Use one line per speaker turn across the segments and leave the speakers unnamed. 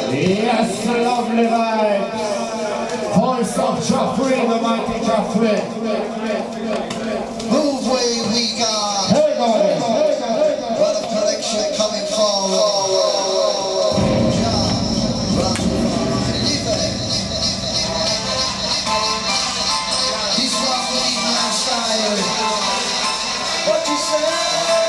Yes, lovely vibe. Voice of Joffrey, the mighty Joffrey.
Move way we got.
Hey boys.
What a collection coming forward. This one with my style. What you say?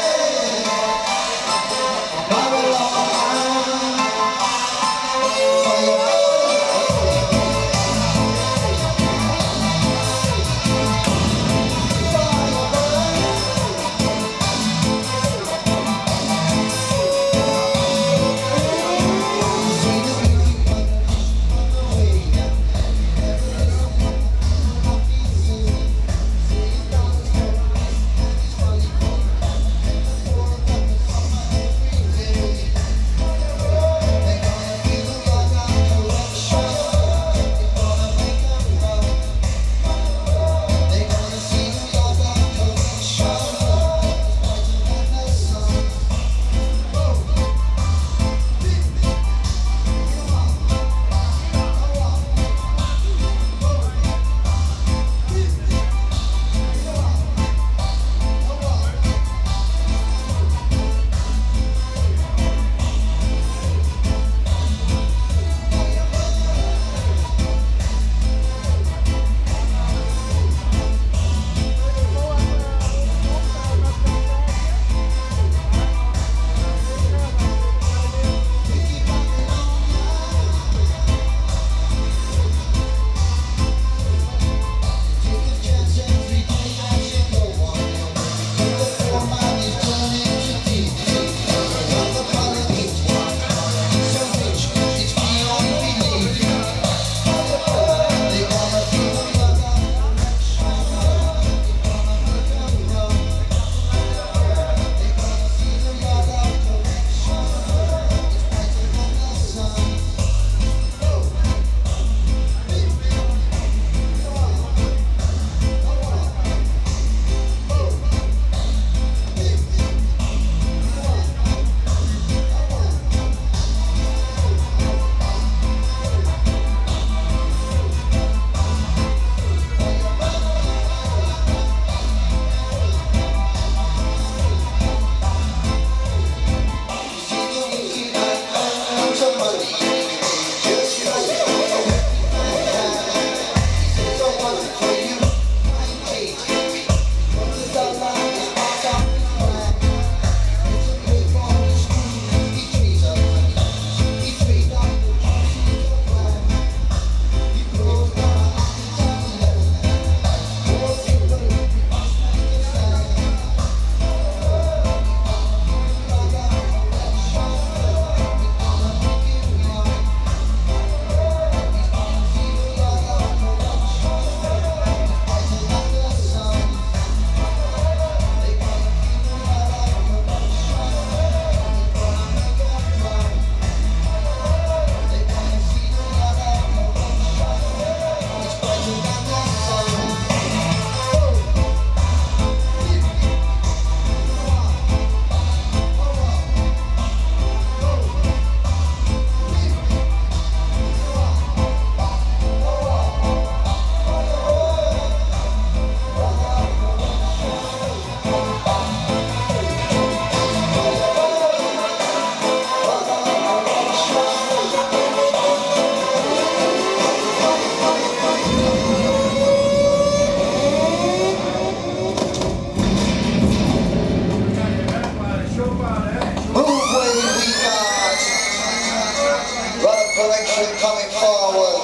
Coming forward,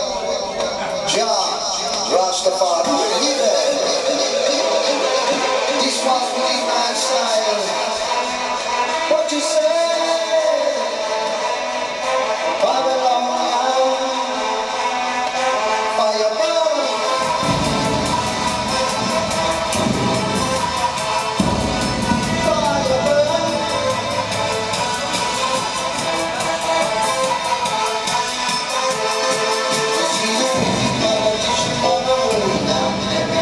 Jah Rastafari. This one with my style. What you say? Babylon, fire burn. Fire burn. See the people, on the road now.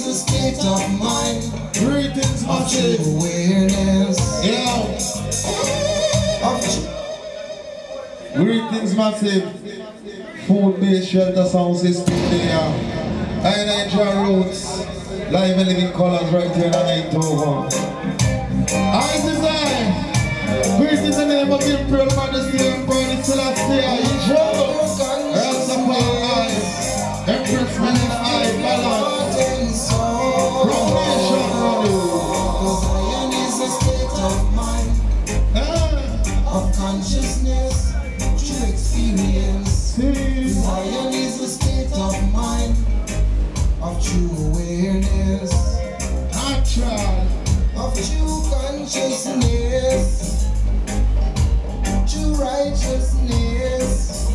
a state of mind.
Greetings, massive.
Awareness.
Yeah. Greetings, massive. Food-based shelter sound system there. I Niger Roots. Live and living colors right here in the 921. I design. Greetings in the name of the Imperial Majesty and Burning Celestia. Rastafari. Empress Man in the Eye. Balance. From Nation Road.
Zion is a state of mind. Of consciousness. True experience. Zion is a state of mind. Of true awareness.
Natural.
Of true consciousness. True righteousness.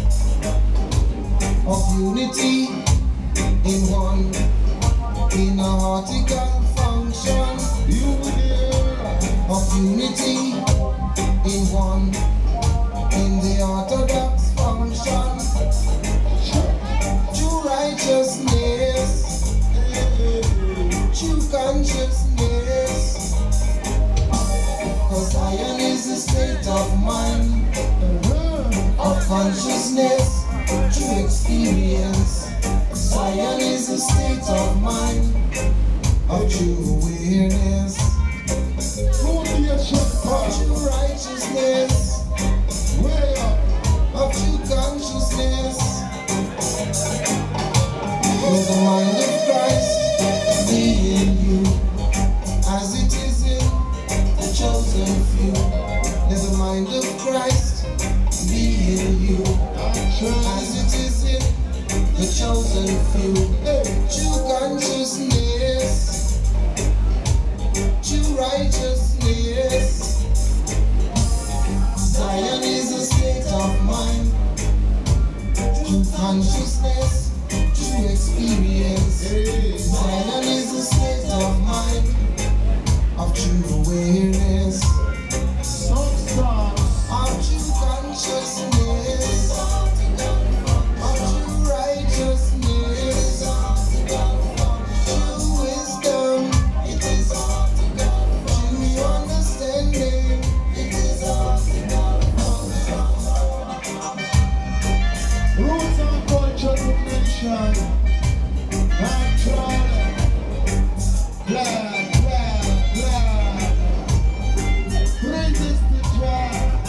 Of unity in one. In a article function. Of unity in one. In the orthodox function. True righteousness. True consciousness. Cause Zion is a state of mind. Of consciousness. True experience. Zion is a state of mind. Of true awareness. Of true righteousness. Of true consciousness. With the mind of Christ be in you, as it is in the chosen few. Let the mind of Christ be in you, as it is in the chosen few. True consciousness, true righteousness. Zion is a state of mind. True consciousness, true experience. Zion is a state of mind. Of true awareness. Of true consciousness. Of true righteousness. True wisdom. True understanding.
Roots and culture of nation. Natural. Black, black, black. Praises to Jah.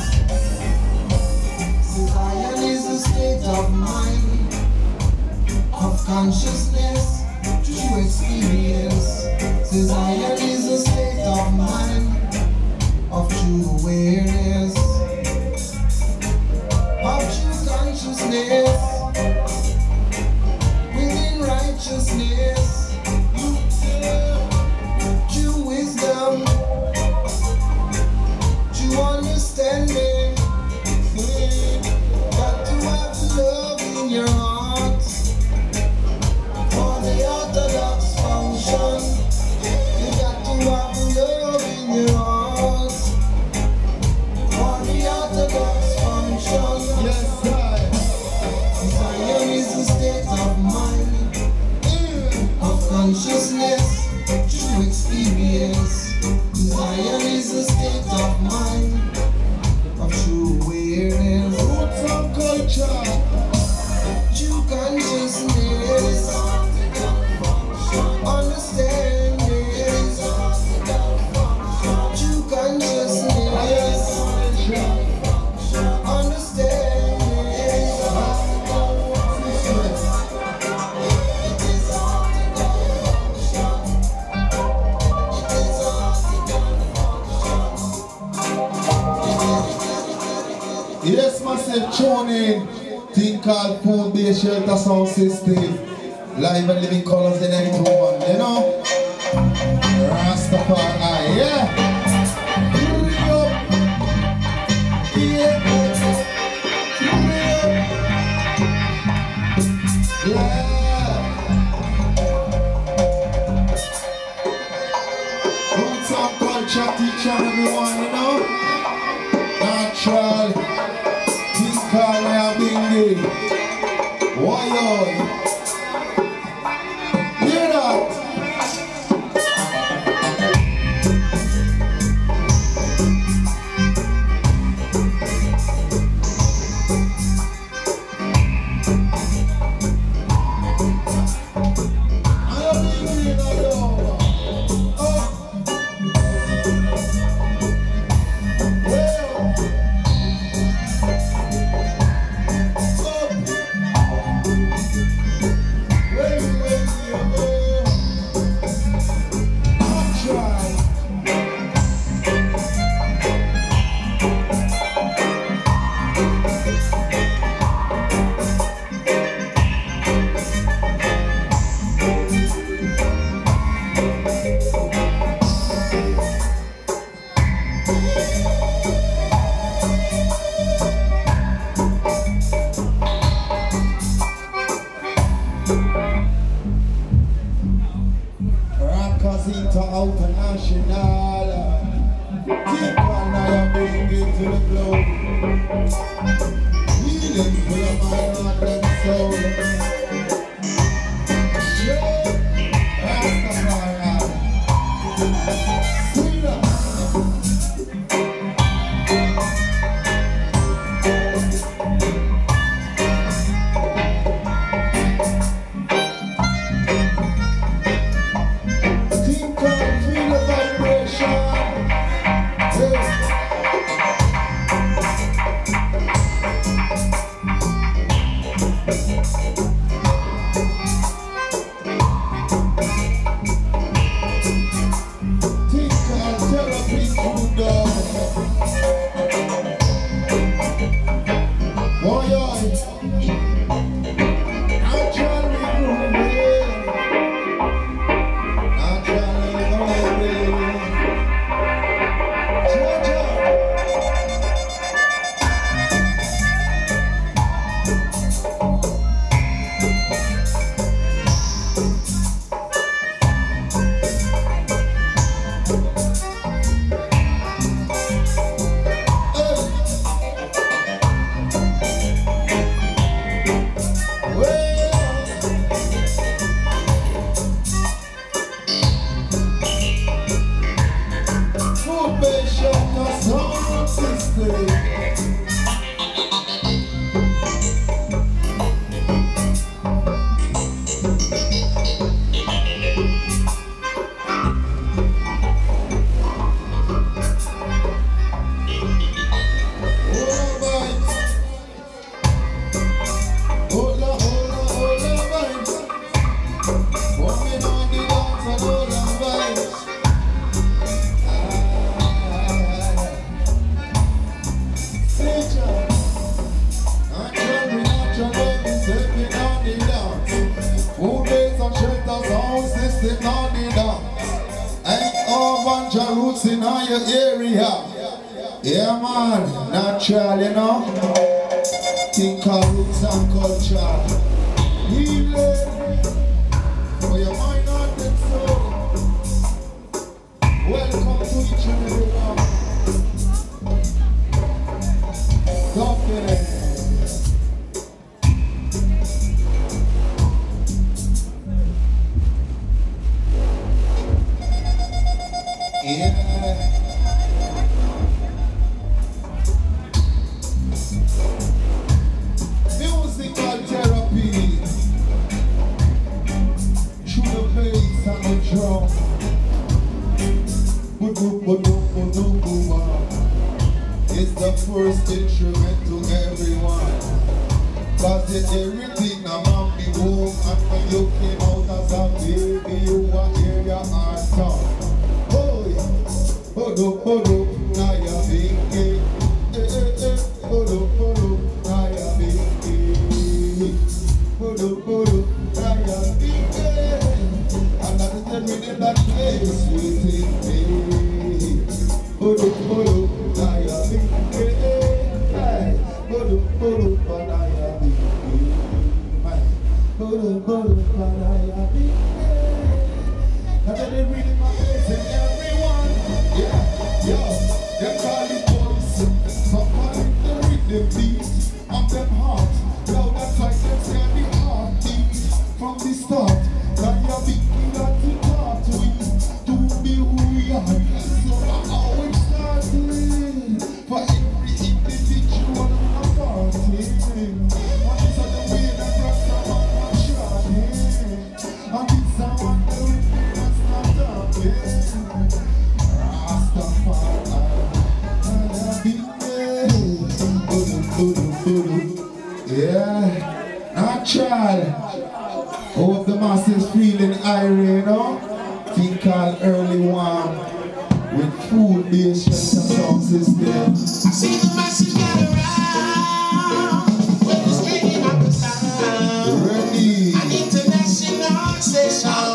Zion is a state of mind. Of consciousness. True experience. Zion is a state of mind. Of true awareness. Of true consciousness. Within righteousness. True wisdom. True understanding. Got to have love in your heart. For the orthodox function. You got to have love in your heart. For the orthodox function.
Yes, sir.
Zion is a state of mind. Of consciousness. True experience. Zion is a state of mind. Of true awareness.
Roots and culture.
True consciousness. Understanding. True consciousness.
Yes, massive tune in. Thing called food-based shelter sound system. Live and living colors in everyone, you know? Rastafari, yeah. Roots and culture, teach everyone, you know? Natural. Think called me a bingy. Why, hear that? fire, bring it to the globe. Healing for your mind, heart, and soul. Yeah, Rastafari. Freedom. Roots in all your area. Yeah man, natural, you know. Think of roots and culture. Healing for your mind, heart and soul. Welcome to each and every one. Stop it. Yeah. Musical therapy through the bass and the drum. It's the first instrument to everyone. Cause everything about the womb, and when you came out as a baby, you were hear your heart talk. Hodo, now you're thinking. Hodo, now you're thinking. Hodo, now you're thinking. And that is the rhythm that plays within me. Hodo, now you're thinking. Hodo, now you're thinking. Hodo, now you're thinking. That is the rhythm that plays in everyone. Yeah, yo, they call it voice. Somebody the rhythm beat of them heart. Now that's why them say the heartbeat from the start. Now you're beginning to talk to it, to be who we are. So how it started for every individual on a party. And it's on the way that rocks around and shouting. And it's on the rhythm that's not talking. Yeah, natural. Hope the masses feeling irate, you know. Think called early warm with food-based shelter sound system.
See the masses gather around when it's bringing up the sound.
Ready.
An international session.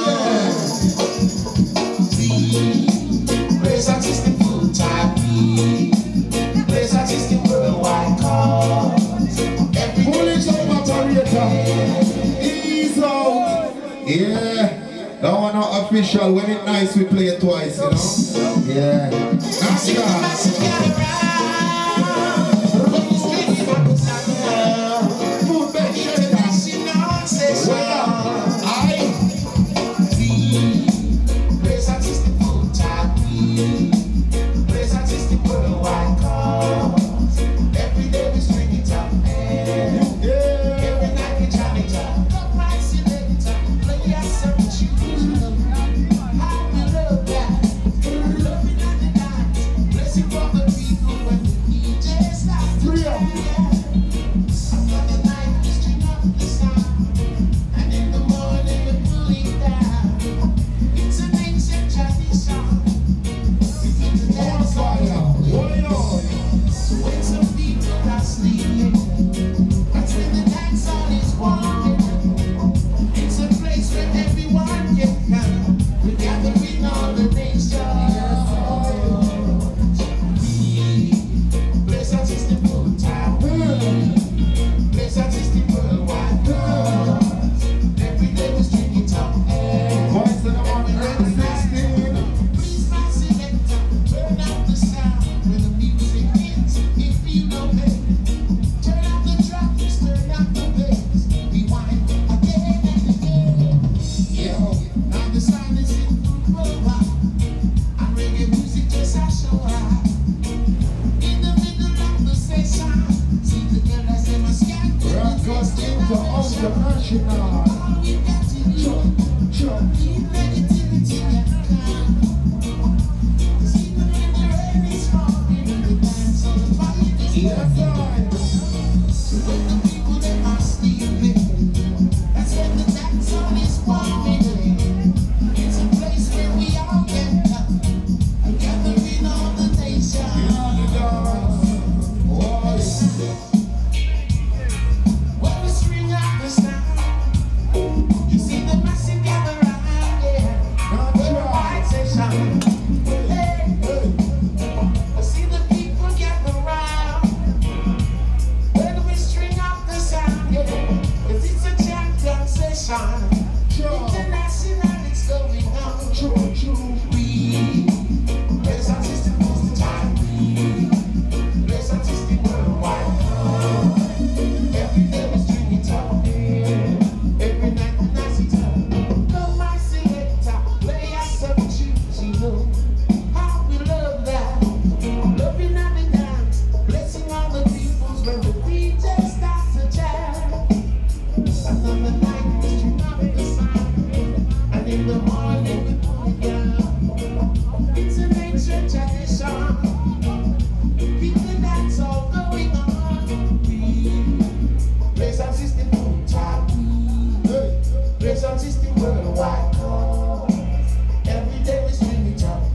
Praise artistic full time. Praise artistic worldwide cause.
Police operator, ease out. Yeah, that one not official. When it's nice, we play it twice, you know. Yeah. That's marching on. Jump, jump. Yes, I.
When the people that are sleeping, that's when the dance on is warming. It's a place where we all get up, gathering all the nation. When we string out the sound, you see the massive gather around, yeah. When the lights say shine, hey, I see the people gather around. When we string out the sound, yeah, 'cause it's a champion session. International, it's going on. We raise our system most of the time. We raise our system worldwide. Every day we string it up. Every night we nice it up. Come my selector, play us some tunes, you know how we love that. Loving and the dance, blessing all the peoples when the DJ starts to jam. Another night we string up the sound, and in the morning we put it down. It's an ancient tradition. Keep the dance all going on. We raise our system full time. Raise our system worldwide. Every day we string it up.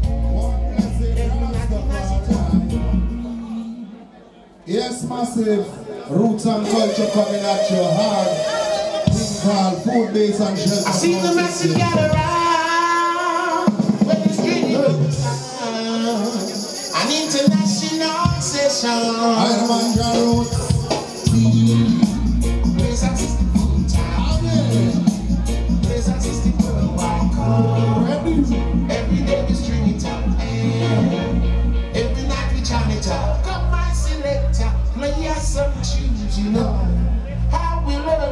Yes, massive. Roots and culture coming at you hard. Thing called food base and shelter.
I see the massive gather around when the string goes down. An international session.
I am on your roots.
Raise our system full time. Raise our system worldwide. Every day we string it up. Every night we chant it up. Come my selector, play us some tunes, you know how we love.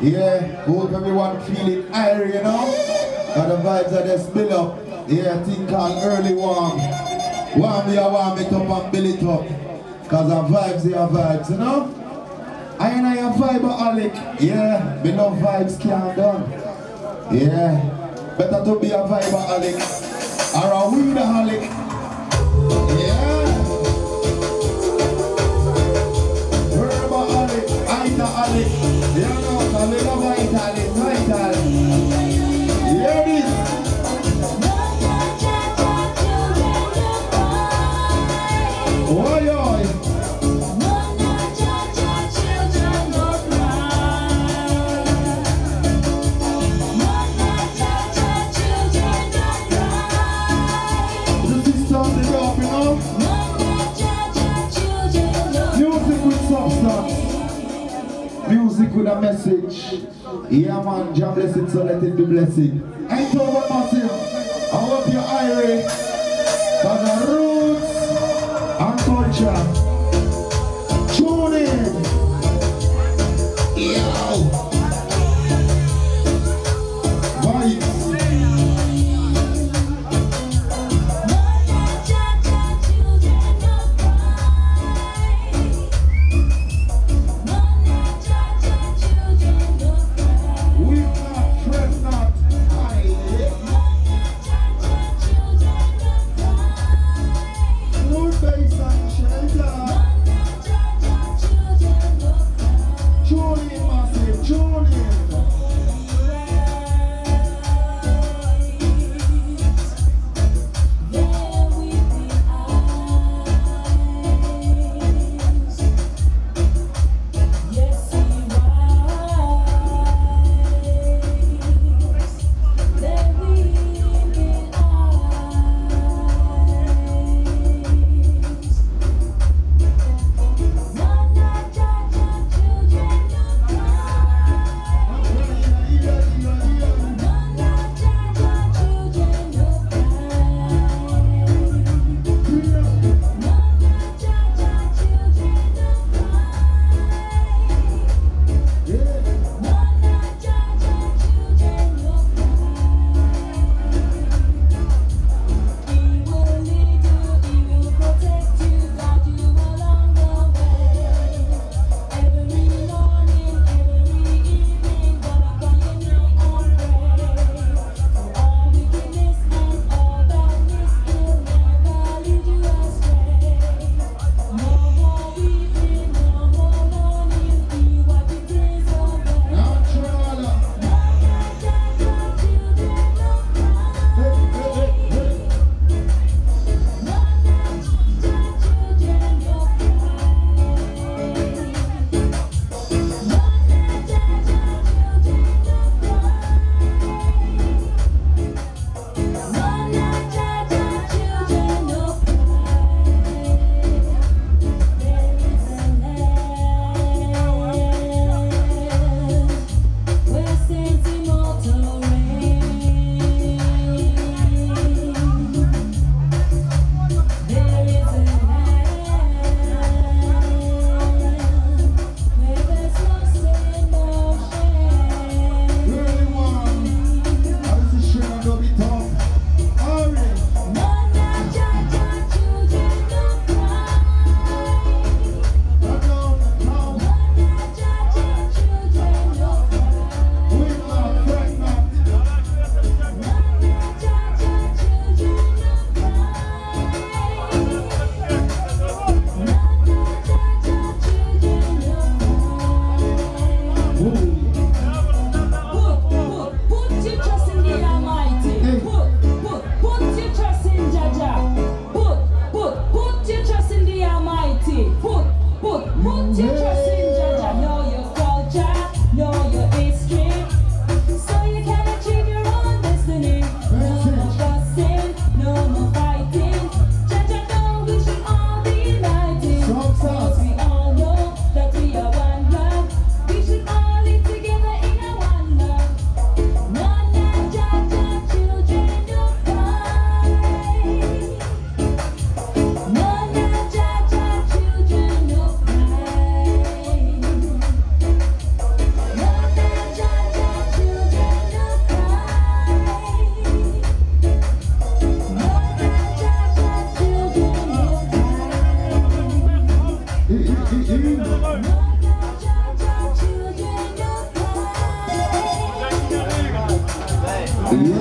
Yeah, hope everyone feeling iron, you know? And the vibes are just build up. Yeah, thing called early warm. Warm it up and build it up. Cause the vibes are vibes, you know? I and I am vibe-aholic. Yeah, me love vibes can't done. Yeah, better to be a vibe-aholic or a weed-aholic. Yeah. Herb-aholic, Ita-aholic. You know, so we love Ita-aholic, Ita-aholic. Hear this. Oi, oi. Music with a message. Yeah man, Jah bless it, so let it be blessing. Ain't over massive. I hope you're irate. For the roots and culture. Tune in. Yo. Vibes.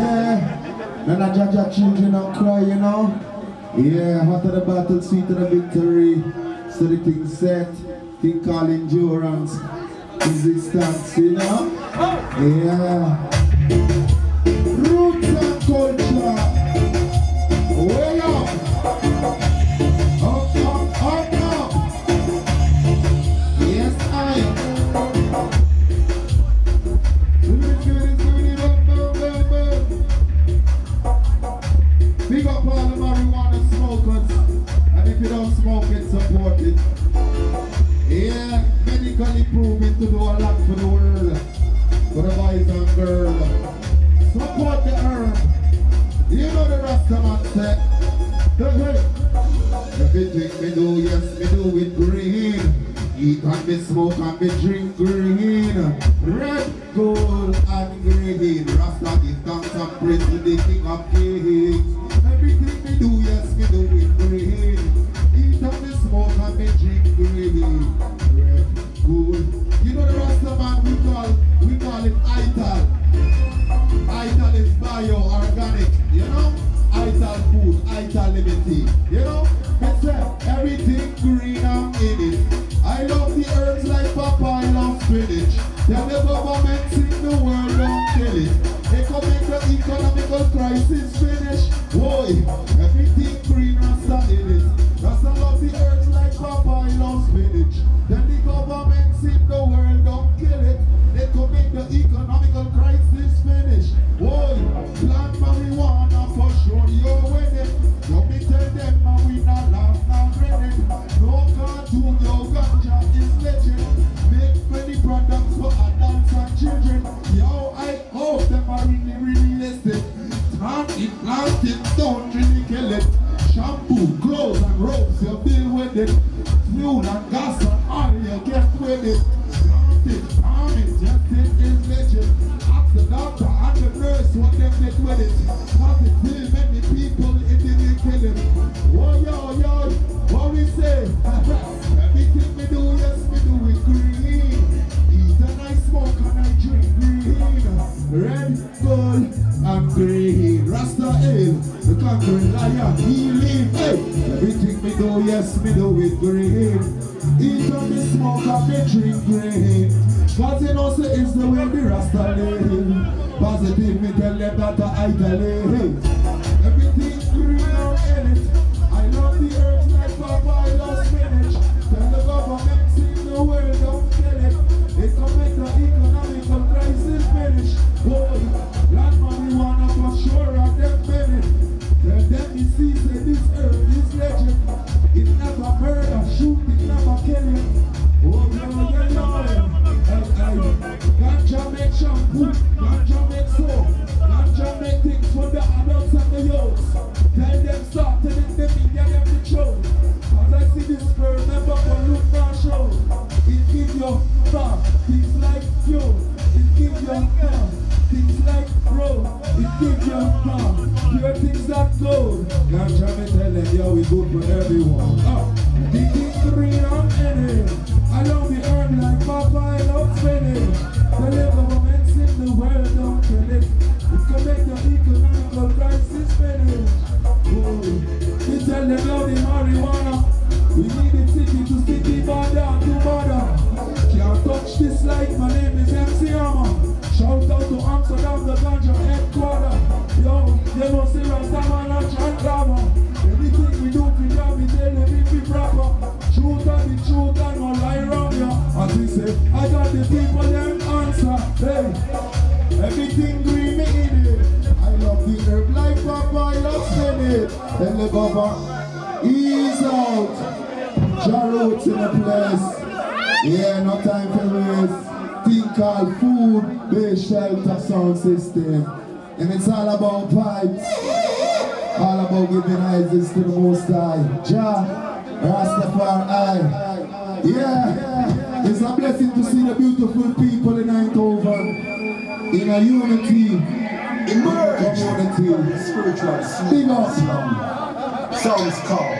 Yeah, none of Jaja children don't cry, you know. Yeah, hot of the battle, sweet of the victory. So the thing set, thing called endurance, resistance, you know. Yeah. Roots and culture. Way up. Up, up, up, up. Yes, I am. Big up all the marijuana smokers, and if you don't smoke it, support it. Yeah, medically proven to do a lot for the world, for the boys and girls. Support the herb. You know the Rastaman said, hey, everything me do, yes, me do it green. Eat and me smoke and me drink green. Red, gold and green. Rasta give thanks and praise to the King of Kings. Everything me do, yes, me do it green. Eat and me smoke and me drink green. Red, gold. You know the Rasta man we call it ITAL. ITAL is bio-organic, you know? ITAL food, ITAL liberty, you know? It's everything green and in it. I love the herbs like Papa, I love spinach. Tell the governments in the world don't kill it. They can make the economical crisis finish. Boy, everything green Rasta in it. Rasta love the herbs like Papa, I love spinach. Then the governments in the world don't kill it. They can make the economical crisis finish. Boy, plant marijuana for sure you're winning. Don't be tell them we not laugh, not grinning. No cartoon, no ganja is legend. Make many products for adults and children. Yo, I hope them are really listening. Plant it, don't really kill it. Shampoo, clothes and ropes, you deal with it. Fuel and gas and oil, you get with it. Plant it, farm it, just it is legend. Ask the doctor and the nurse what them get with it. Cause it will many people in the killing. Oh yo, what we say? Everything we do, yes, we do it green. Eat and I smoke and I drink green. Red, gold, and green. Rasta Ale, the conquering lion, he live. Hey, everything we do, yes, we do it green. Eat and me smoke and me drink green. Cause you know, say it's the way the Rasta live. Positive, me tell them that I tell it. Everything green and in it. I love the herbs like Papa, I love spinach. Tell the governments in the world don't kill it. It can make the economical crisis finish. Boy, plant marijuana for sure at them minute. Tell them you see, say this herb is legend. It never murder, shoot, it never kill you. Oh, yo. Ganja make shampoo, ganja make soap, ganja make things for the adults and the youths. Tell them stop, telling them media them the truth. As I see this girl, never for look for show. It gives you fat, things like fuel. It gives you fat, things like road. It gives you fat, pure things that gold. Ganja me tell them, yo, we good for everyone. The thing green and any. I love the herb like Papa, I love spinach. The governments in the world don't kill it. It can make the economical crisis finish. Oh, we tell them now the marijuana. We need it city to city, border to border. Can't touch this like my name is MC Hammer. Shout out to Amsterdam, the ganja headquarter. Yo, they must say Rastaman and Chant Lava. Everything we do for them, we tell them it be proper. Truth and the truth and no lie around ya. As we say, I got the people them answer. Hey, everything green me in it. I love the herb like Papa, I love spinach. Tell the Baba, ease out. Jarroots in the place. Yeah, no time for waste. Thing called food, base, shelter, sound system. And it's all about pipes. All about giving eyes to the Most High. Jah, Rastafari. Yeah, it's a blessing to see the beautiful people in Eindhoven in a unity, community, spiritual, big up, sounds called.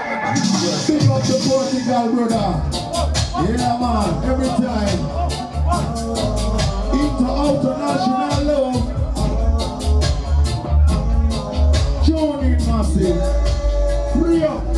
Big up the Portugal brother. Yeah man, every time. International love. massive. Free up.